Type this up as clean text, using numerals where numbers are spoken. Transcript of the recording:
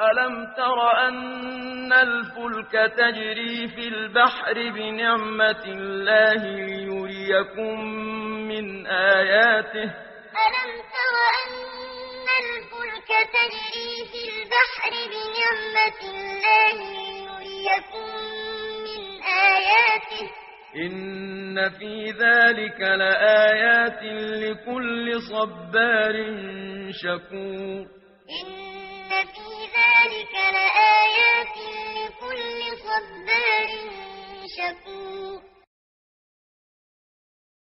ألم تر أن الفلك تجري في البحر بنعمة الله ليريكم من آياته ألم تر أن الفلك تجري في البحر بنعمة الله ليريكم من آياته إن في ذلك لآيات لكل صبار شكور إن في ذلك لآيات لكل صبار شكور